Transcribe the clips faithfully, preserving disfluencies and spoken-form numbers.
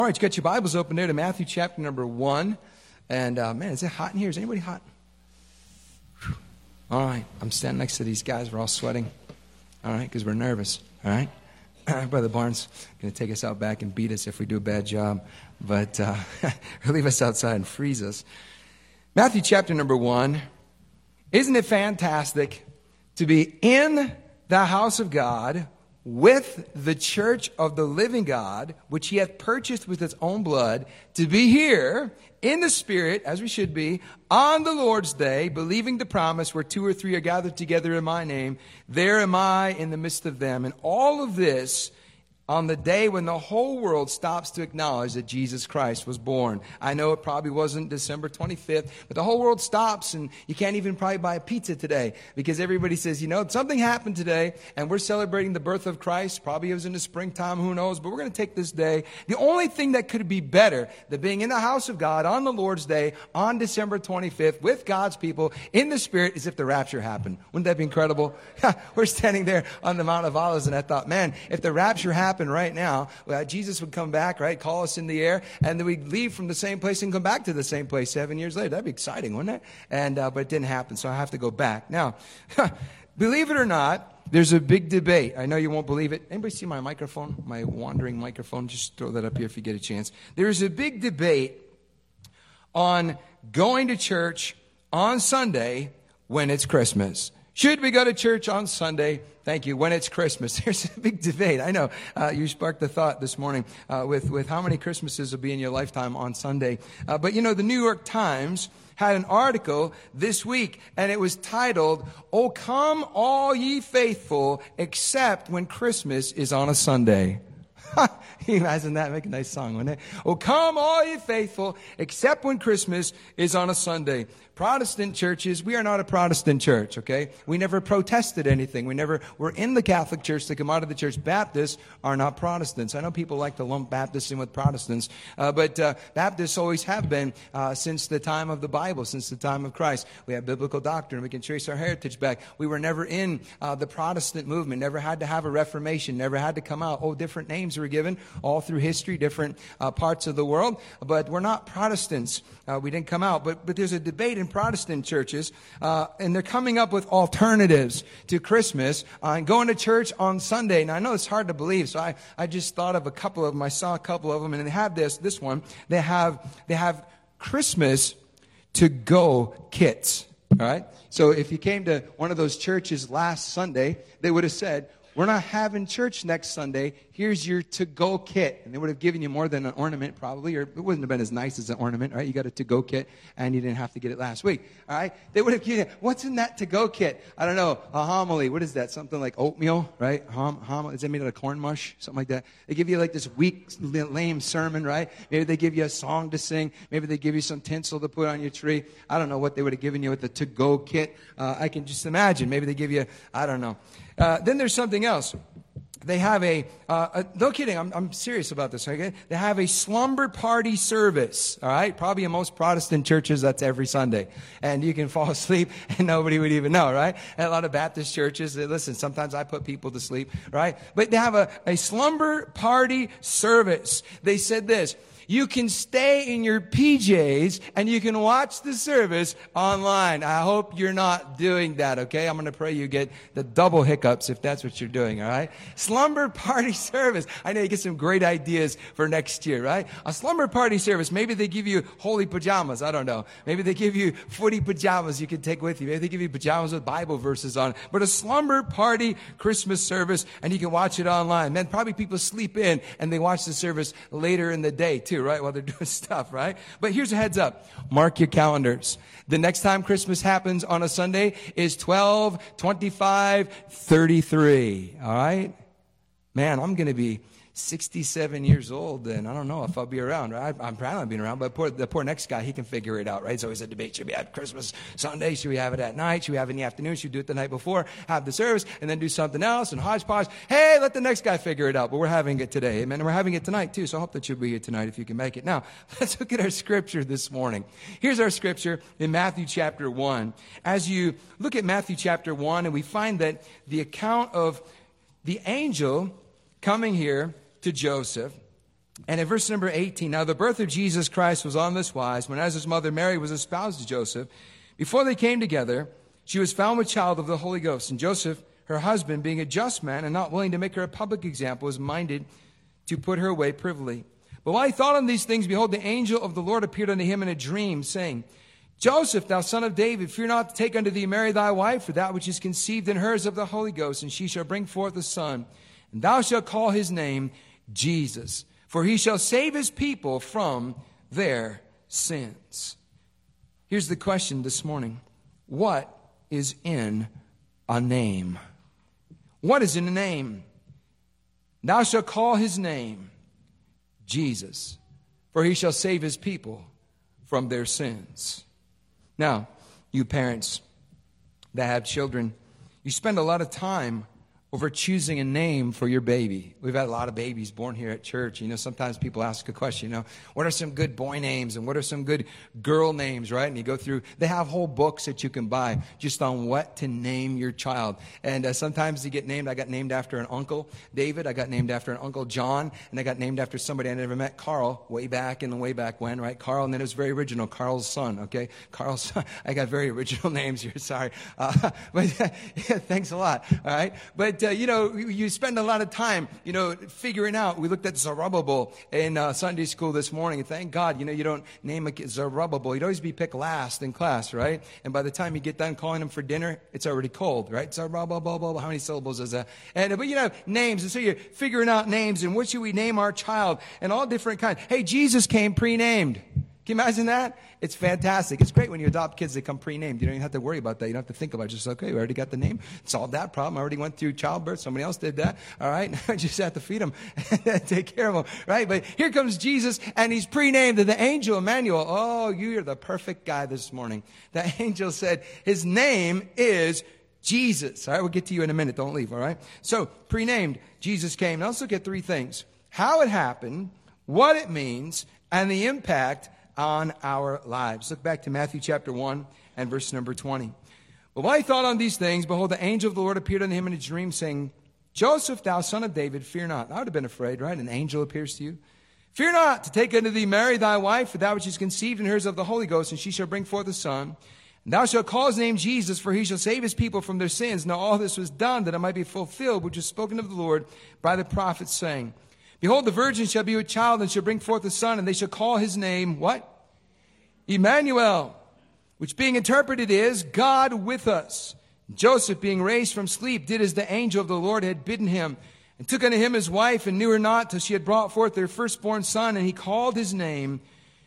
All right, you got your Bibles open there to Matthew chapter number one. And, uh, man, is it hot in here? Is anybody hot? Whew. All right, I'm standing next to these guys. We're all sweating. All right, because we're nervous. All right? Brother Barnes going to take us out back and beat us if we do a bad job. But uh, or leave us outside and freeze us. Matthew chapter number one. Isn't it fantastic to be in the house of God with the church of the living God, which he hath purchased with his own blood, to be here in the Spirit, as we should be, on the Lord's day, believing the promise, where two or three are gathered together in my name, there am I in the midst of them. And all of this on the day when the whole world stops to acknowledge that Jesus Christ was born. I know it probably wasn't December twenty-fifth, but the whole world stops, and you can't even probably buy a pizza today because everybody says, you know, something happened today, and we're celebrating the birth of Christ. Probably it was in the springtime, who knows, but we're going to take this day. The only thing that could be better than being in the house of God on the Lord's day on December twenty-fifth with God's people in the Spirit is if the rapture happened. Wouldn't that be incredible? We're standing there on the Mount of Olives, and I thought, man, if the rapture happened right now, well, Jesus would come back, right, call us in the air, and then we'd leave from the same place and come back to the same place seven years later. That'd be exciting, wouldn't it? And uh, but it didn't happen, so I have to go back. Now, believe it or not, there's a big debate. I know you won't believe it. Anybody see my microphone, my wandering microphone? Just throw that up here if you get a chance. There's a big debate on going to church on Sunday when it's Christmas. Should we go to church on Sunday? Thank you. When it's Christmas. There's a big debate. I know uh, you sparked the thought this morning uh, with, with how many Christmases will be in your lifetime on Sunday. Uh, but, you know, the New York Times had an article this week, and it was titled, "Oh, come all ye faithful, except when Christmas is on a Sunday." Can you imagine that? Make a nice song, wouldn't it? "Oh, come all ye faithful, except when Christmas is on a Sunday." Protestant churches, we are not a Protestant church, okay? We never protested anything. We never were in the Catholic Church to come out of the church. Baptists are not Protestants. I know people like to lump Baptists in with Protestants, uh, but uh, Baptists always have been uh, since the time of the Bible, since the time of Christ. We have biblical doctrine. We can trace our heritage back. We were never in uh, the Protestant movement, never had to have a Reformation, never had to come out. Oh, different names were given all through history, different uh, parts of the world, but we're not Protestants. Uh, we didn't come out, but, but there's a debate in Protestant churches, uh, and they're coming up with alternatives to Christmas uh, and going to church on Sunday. Now, I know it's hard to believe, so I, I just thought of a couple of them. I saw a couple of them, and they have this, this one. They have, they have Christmas to-go kits, all right? So if you came to one of those churches last Sunday, they would have said, "We're not having church next Sunday. Here's your to-go kit." And they would have given you more than an ornament probably, or it wouldn't have been as nice as an ornament, right? You got a to-go kit, and you didn't have to get it last week, all right? They would have given you, what's in that to-go kit? I don't know, a homily. What is that? Something like oatmeal, right? Hom- homily. Is that made out of corn mush? Something like that. They give you like this weak, lame sermon, right? Maybe they give you a song to sing. Maybe they give you some tinsel to put on your tree. I don't know what they would have given you with the to-go kit. Uh, I can just imagine. Maybe they give you, I don't know. Uh, then there's something else. They have a, uh, a no kidding, I'm, I'm serious about this, okay? They have a slumber party service, all right? Probably in most Protestant churches, that's every Sunday. And you can fall asleep and nobody would even know, right? And a lot of Baptist churches, they, listen, sometimes I put people to sleep, right? But they have a, a slumber party service. They said this: you can stay in your P Js and you can watch the service online. I hope you're not doing that, okay? I'm going to pray you get the double hiccups if that's what you're doing, all right? Slumber party service. I know you get some great ideas for next year, right? A slumber party service. Maybe they give you holy pajamas. I don't know. Maybe they give you footy pajamas you can take with you. Maybe they give you pajamas with Bible verses on. But a slumber party Christmas service, and you can watch it online. Man, probably people sleep in and they watch the service later in the day too, right? While they're doing stuff, right? But here's a heads up. Mark your calendars. The next time Christmas happens on a Sunday is twelve twenty-five thirty-three. All right? Man, I'm going to be sixty-seven years old, and I don't know if I'll be around, right? I'm planning on being around, but poor, the poor next guy, he can figure it out, right? It's always a debate. Should we have Christmas Sunday? Should we have it at night? Should we have it in the afternoon? Should we do it the night before? Have the service, and then do something else, and hodgepodge. Hey, let the next guy figure it out, but we're having it today. Amen. And we're having it tonight, too, so I hope that you'll be here tonight if you can make it. Now, let's look at our scripture this morning. Here's our scripture in Matthew chapter one. As you look at Matthew chapter one, and we find that the account of the angel coming here to Joseph, And in verse number eighteen, now the birth of Jesus Christ was on this wise, when as his mother Mary was espoused to Joseph, before they came together, she was found with child of the Holy Ghost. And Joseph, her husband, being a just man and not willing to make her a public example, was minded to put her away privily. But while he thought on these things, behold, the angel of the Lord appeared unto him in a dream, saying, Joseph, thou son of David, fear not to take unto thee Mary thy wife, for that which is conceived in her is of the Holy Ghost, and she shall bring forth a son. And thou shalt call his name Jesus, for he shall save his people from their sins. Here's the question this morning. What is in a name? What is in a name? Thou shalt call his name Jesus, for he shall save his people from their sins. Now, you parents that have children, you spend a lot of time over choosing a name for your baby. We've had a lot of babies born here at church. You know, sometimes people ask a question, you know, what are some good boy names and what are some good girl names, right? And you go through, they have whole books that you can buy just on what to name your child. And uh, sometimes you get named, I got named after an uncle, David. I got named after an uncle, John. And I got named after somebody I never met, Carl, way back in the way back when, right? Carl, and then it was very original, Carl's son, okay? Carl's son. I got very original names here, sorry. Uh, but yeah, thanks a lot, all right? But Uh, you know, you spend a lot of time, you know, figuring out. We looked at Zerubbabel in uh, Sunday school this morning, and thank God, you know, you don't name a kid Zerubbabel. You'd always be picked last in class, right? And by the time you get done calling him for dinner, it's already cold, right? Zerubbabel, how many syllables is that? And but you know, names, and so you're figuring out names, and what should we name our child, and all different kinds. Hey, Jesus came pre-named. Can you imagine that? It's fantastic. It's great when you adopt kids that come pre-named. You don't even have to worry about that. You don't have to think about it. Just, okay, we already got the name. Solved that problem. I already went through childbirth. Somebody else did that. All right? I just have to feed them and take care of them. Right? But here comes Jesus, and he's pre-named. And the angel, Emmanuel, oh, you're the perfect guy this morning. The angel said his name is Jesus. All right? We'll get to you in a minute. Don't leave. All right? So, pre-named, Jesus came. Now, let's look at three things. How it happened, what it means, and the impact on our lives. Look back to Matthew chapter one and verse number twenty. But while he thought on these things, behold, the angel of the Lord appeared unto him in a dream, saying, Joseph, thou son of David, fear not. I would have been afraid, right? An angel appears to you. Fear not to take unto thee Mary thy wife, for that which is conceived in her is of the Holy Ghost, and she shall bring forth a son. And thou shalt call his name Jesus, for he shall save his people from their sins. Now all this was done that it might be fulfilled, which was spoken of the Lord by the prophet, saying, Behold, the virgin shall be with child, and shall bring forth a son, and they shall call his name, what? Emmanuel, which being interpreted is, God with us. Joseph, being raised from sleep, did as the angel of the Lord had bidden him, and took unto him his wife, and knew her not till she had brought forth their firstborn son, and he called his name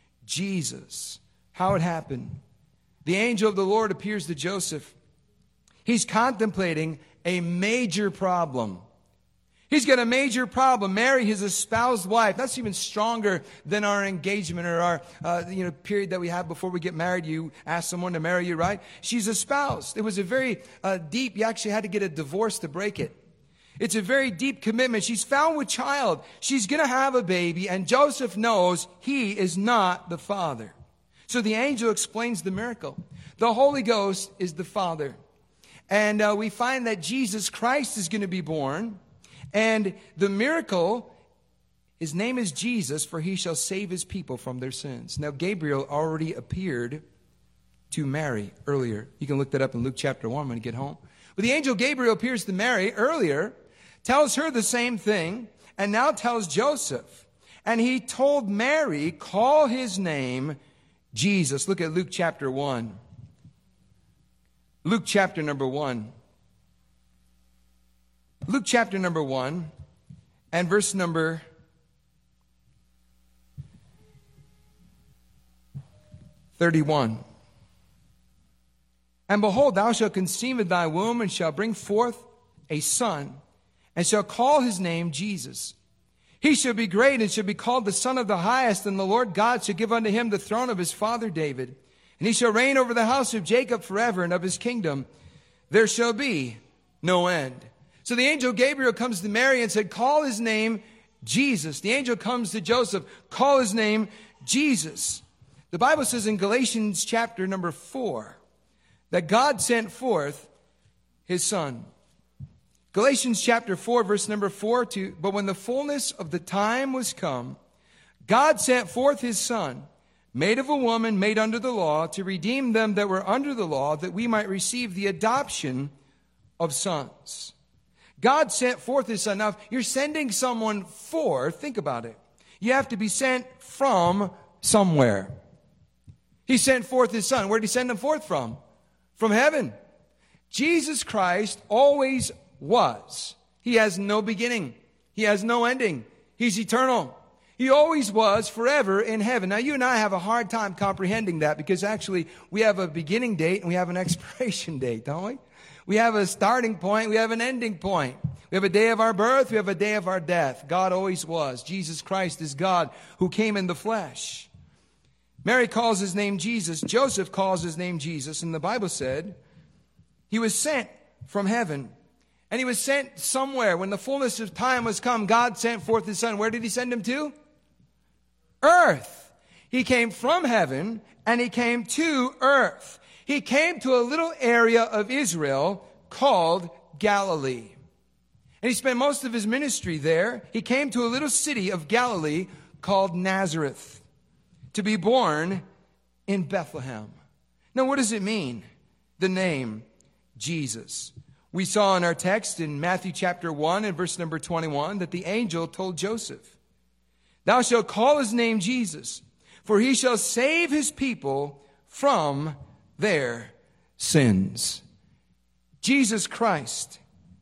Jesus. How it happened. The angel of the Lord appears to Joseph. He's contemplating a major problem. He's got a major problem. Mary, his espoused wife, that's even stronger than our engagement or our uh, you know period that we have before we get married. You ask someone to marry you, right? She's espoused. It was a very uh, deep, you actually had to get a divorce to break it. It's a very deep commitment. She's found with child. She's going to have a baby, and Joseph knows he is not the father. So the angel explains the miracle. The Holy Ghost is the Father. And uh, we find that Jesus Christ is going to be born. And the miracle, his name is Jesus, for he shall save his people from their sins. Now, Gabriel already appeared to Mary earlier. You can look that up in Luke chapter one when you get home. But the angel Gabriel appears to Mary earlier, tells her the same thing, and now tells Joseph. And he told Mary, call his name Jesus. Look at Luke chapter one. Luke chapter number one. Luke chapter number one and verse number thirty-one. And behold, thou shalt conceive in thy womb, and shalt bring forth a son, and shall call his name Jesus. He shall be great, and shall be called the Son of the Highest, and the Lord God shall give unto him the throne of his father David. And he shall reign over the house of Jacob forever, and of his kingdom there shall be no end. So the angel Gabriel comes to Mary and said, call his name Jesus. The angel comes to Joseph, call his name Jesus. The Bible says in Galatians chapter number four that God sent forth his son. Galatians chapter four, verse number four, to, but when the fullness of the time was come, God sent forth his Son, made of a woman, made under the law, to redeem them that were under the law, that we might receive the adoption of sons. God sent forth his Son. Now, if you're sending someone forth, think about it. You have to be sent from somewhere. He sent forth his Son. Where did he send him forth from? From heaven. Jesus Christ always was. He has no beginning. He has no ending. He's eternal. He always was forever in heaven. Now, you and I have a hard time comprehending that because actually we have a beginning date and we have an expiration date, don't we? We have a starting point. We have an ending point. We have a day of our birth. We have a day of our death. God always was. Jesus Christ is God who came in the flesh. Mary calls his name Jesus. Joseph calls his name Jesus. And the Bible said he was sent from heaven. And he was sent somewhere. When the fullness of time was come, God sent forth his Son. Where did he send him to? Earth. He came from heaven and he came to earth. He came to a little area of Israel called Galilee. And he spent most of his ministry there. He came to a little city of Galilee called Nazareth to be born in Bethlehem. Now, what does it mean? The name Jesus. We saw in our text in Matthew chapter one and verse number twenty-one that the angel told Joseph, "Thou shalt call his name Jesus, for he shall save his people from their sins." Jesus Christ.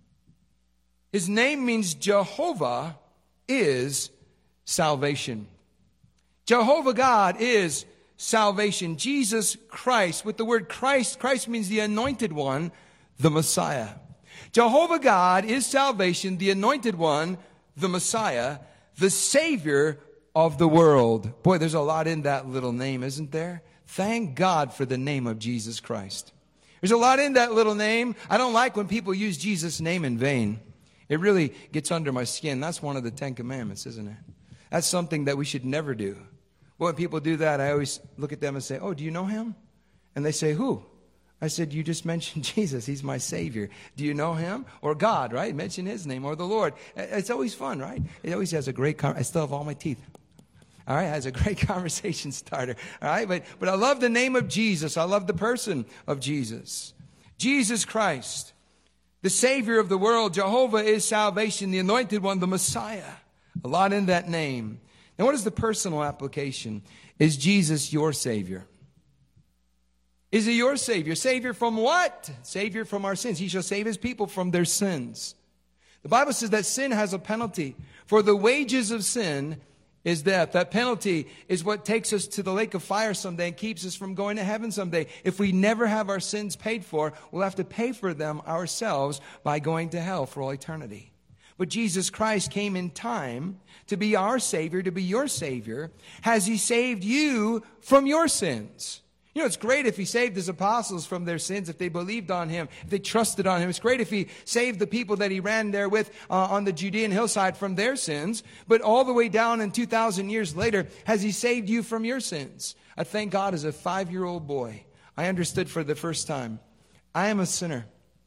His name means Jehovah is salvation. Jehovah God is salvation. Jesus Christ, with the word Christ, Christ means the anointed one, the Messiah. Jehovah God is salvation, the anointed one, the Messiah, the Savior of the world. Boy, there's a lot in that little name, isn't there? Thank God for the name of Jesus Christ. There's a lot in that little name. I don't like when people use Jesus' name in vain. It really gets under my skin. That's one of the Ten Commandments, isn't it? That's something that we should never do. Well, when people do that, I always look at them and say, "Oh, do you know him?" And they say, "Who?" I said, "You just mentioned Jesus. He's my Savior. Do you know him?" Or God, right? Mention his name, or the Lord. It's always fun, right? It always has a great con- I still have all my teeth. All right, has a great conversation starter. All right, but, but I love the name of Jesus. I love the person of Jesus. Jesus Christ, the Savior of the world. Jehovah is salvation, the anointed one, the Messiah. A lot in that name. Now, what is the personal application? Is Jesus your Savior? Is he your Savior? Savior from what? Savior from our sins. He shall save his people from their sins. The Bible says that sin has a penalty. For the wages of sin is death. That penalty is what takes us to the lake of fire someday and keeps us from going to heaven someday. If we never have our sins paid for, we'll have to pay for them ourselves by going to hell for all eternity. But Jesus Christ came in time to be our Savior, to be your Savior. Has he saved you from your sins? You know, it's great if he saved his apostles from their sins, if they believed on him, if they trusted on him. It's great if he saved the people that he ran there with uh, on the Judean hillside from their sins. But all the way down in two thousand years later, has he saved you from your sins? I thank God as a five-year-old boy, I understood for the first time, I am a sinner.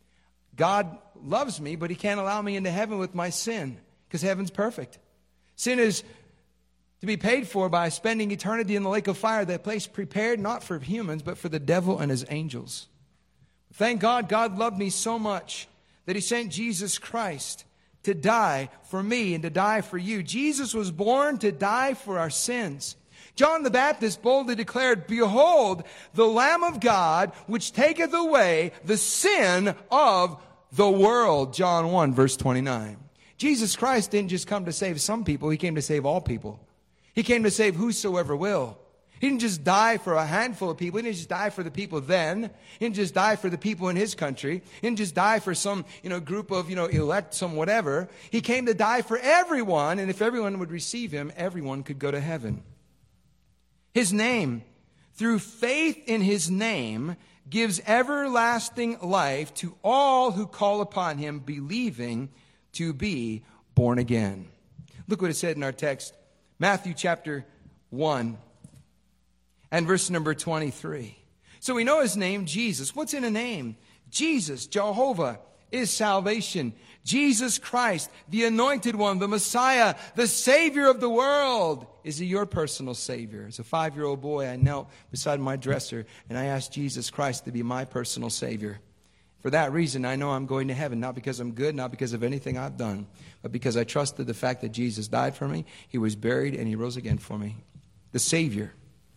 God loves me, but he can't allow me into heaven with my sin because heaven's perfect. Sin is to be paid for by spending eternity in the lake of fire, that place prepared not for humans, but for the devil and his angels. Thank God, God loved me so much that he sent Jesus Christ to die for me and to die for you. Jesus was born to die for our sins. John the Baptist boldly declared, "Behold, the Lamb of God, which taketh away the sin of the world." John one, verse twenty-nine. Jesus Christ didn't just come to save some people. He came to save all people. He came to save whosoever will. He didn't just die for a handful of people. He didn't just die for the people then. He didn't just die for the people in his country. He didn't just die for some, you know, group of, you know, elect, some whatever. He came to die for everyone, and if everyone would receive him, everyone could go to heaven. His name, through faith in his name, gives everlasting life to all who call upon him, believing to be born again. Look what it said in our text. Matthew chapter one and verse number twenty-three. So we know his name, Jesus. What's in a name? Jesus, Jehovah, is salvation. Jesus Christ, the anointed one, the Messiah, the Savior of the world. Is he your personal Savior? As a five-year-old boy, I knelt beside my dresser and I asked Jesus Christ to be my personal Savior. For that reason, I know I'm going to heaven, not because I'm good, not because of anything I've done, but because I trusted the fact that Jesus died for me, he was buried, and he rose again for me. The Savior.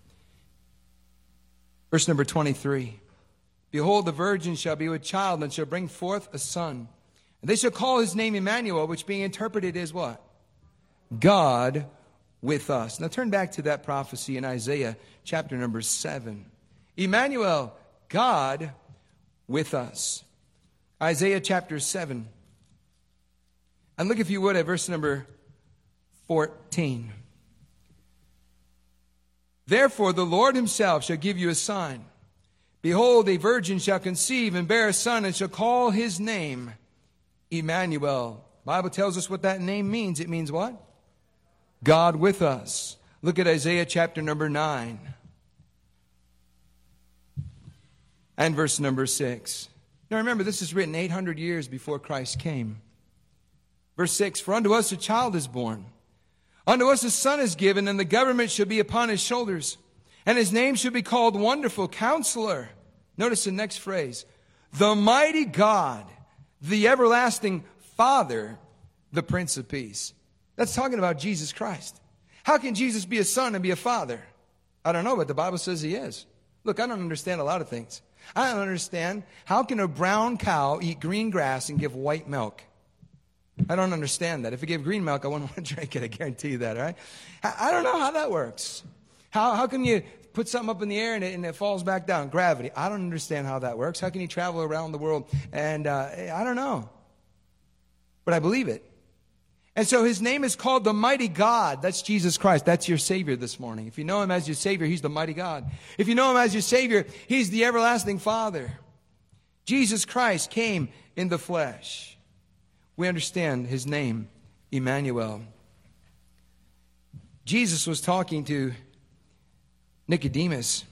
Verse number twenty-three. Behold, the virgin shall be with child and shall bring forth a son. And they shall call his name Emmanuel, which being interpreted is what? God with us. Now turn back to that prophecy in Isaiah chapter number seven. Emmanuel, God with us. Isaiah chapter seven. And look, if you would, at verse number fourteen. Therefore the Lord himself shall give you a sign. Behold, a virgin shall conceive and bear a son, and shall call his name Emmanuel. The Bible tells us what that name means. It means what? God with us. Look at Isaiah chapter number nine. And verse number six. Now remember, this is written eight hundred years before Christ came. Verse six, for unto us a child is born. Unto us a son is given, and the government shall be upon his shoulders. And his name shall be called Wonderful Counselor. Notice the next phrase. The Mighty God, the Everlasting Father, the Prince of Peace. That's talking about Jesus Christ. How can Jesus be a son and be a father? I don't know, but the Bible says he is. Look, I don't understand a lot of things. I don't understand, how can a brown cow eat green grass and give white milk? I don't understand that. If it gave green milk, I wouldn't want to drink it. I guarantee you that, all right? I don't know how that works. How, how can you put something up in the air and it, and it falls back down? Gravity. I don't understand how that works. How can you travel around the world? And uh, I don't know. But I believe it. And so his name is called the Mighty God. That's Jesus Christ. That's your Savior this morning. If you know him as your Savior, he's the Mighty God. If you know him as your Savior, he's the Everlasting Father. Jesus Christ came in the flesh. We understand his name, Emmanuel. Jesus was talking to Nicodemus.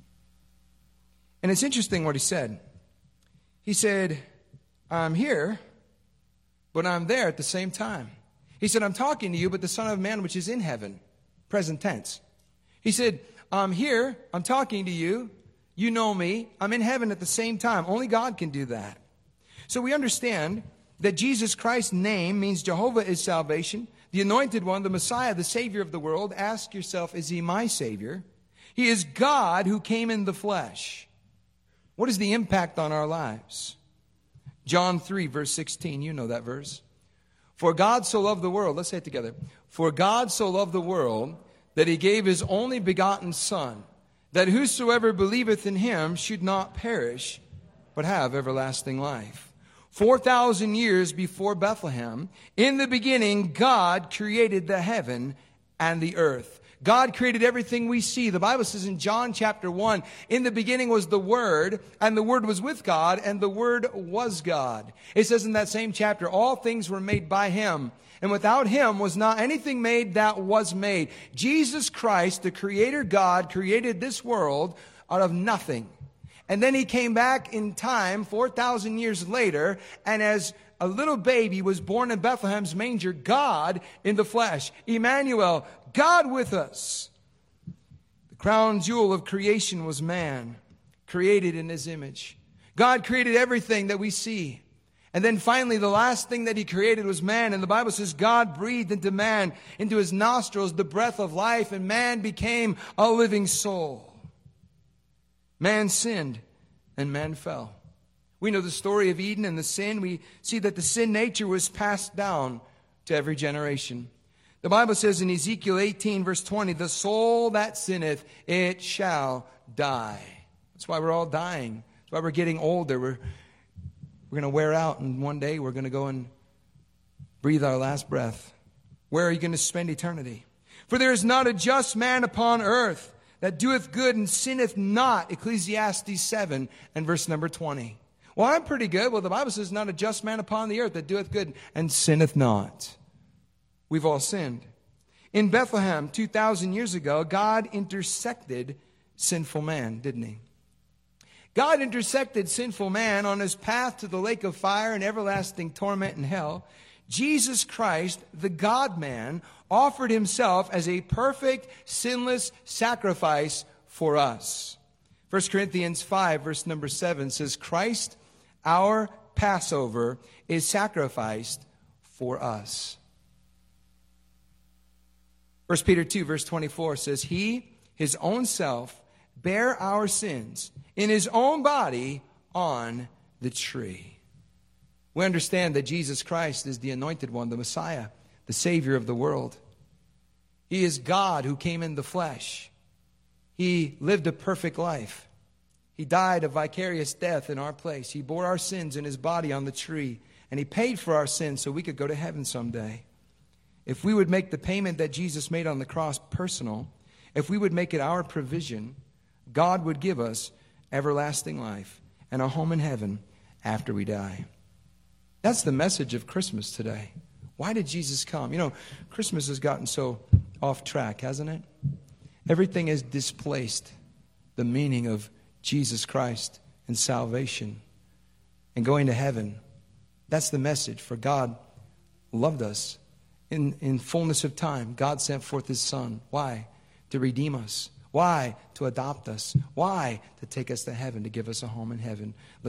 And it's interesting what he said. He said, I'm here, but I'm there at the same time. He said, I'm talking to you, but the Son of Man which is in heaven. Present tense. He said, I'm here, I'm talking to you, you know me, I'm in heaven at the same time. Only God can do that. So we understand that Jesus Christ's name means Jehovah is salvation, the anointed one, the Messiah, the Savior of the world. Ask yourself, is he my Savior? He is God who came in the flesh. What is the impact on our lives? John three, verse sixteen, you know that verse. For God so loved the world, let's say it together. For God so loved the world that he gave his only begotten Son, that whosoever believeth in him should not perish, but have everlasting life. Four thousand years before Bethlehem, in the beginning, God created the heaven and the earth. God created everything we see. The Bible says in John chapter one, in the beginning was the Word, and the Word was with God, and the Word was God. It says in that same chapter, all things were made by him, and without him was not anything made that was made. Jesus Christ, the Creator God, created this world out of nothing. And then he came back in time four thousand years later, and as a little baby was born in Bethlehem's manger, God in the flesh, Emmanuel, God with us. The crown jewel of creation was man, created in his image. God created everything that we see. And then finally, the last thing that he created was man. And the Bible says God breathed into man, into his nostrils, the breath of life, and man became a living soul. Man sinned, and man fell. We know the story of Eden and the sin. We see that the sin nature was passed down to every generation. The Bible says in Ezekiel eighteen, verse twenty, the soul that sinneth, it shall die. That's why we're all dying. That's why we're getting older. We're, we're going to wear out, and one day we're going to go and breathe our last breath. Where are you going to spend eternity? For there is not a just man upon earth that doeth good and sinneth not. Ecclesiastes seven and verse number twenty. Well, I'm pretty good. Well, the Bible says not a just man upon the earth that doeth good and sinneth not. We've all sinned. In Bethlehem, two thousand years ago, God intersected sinful man, didn't he? God intersected sinful man on his path to the lake of fire and everlasting torment in hell. Jesus Christ, the God-man, offered himself as a perfect, sinless sacrifice for us. First Corinthians five, verse number seven says, Christ, our Passover, is sacrificed for us. First Peter two, verse twenty-four says, He, his own self, bare our sins in his own body on the tree. We understand that Jesus Christ is the anointed one, the Messiah, the Savior of the world. He is God who came in the flesh. He lived a perfect life. He died a vicarious death in our place. He bore our sins in his body on the tree. And he paid for our sins so we could go to heaven someday. If we would make the payment that Jesus made on the cross personal, if we would make it our provision, God would give us everlasting life and a home in heaven after we die. That's the message of Christmas today. Why did Jesus come? You know, Christmas has gotten so off track, hasn't it? Everything has displaced the meaning of Jesus Christ and salvation and going to heaven. That's the message. For God loved us in, in fullness of time. God sent forth his Son. Why? To redeem us. Why? To adopt us. Why? To take us to heaven, to give us a home in heaven. Let's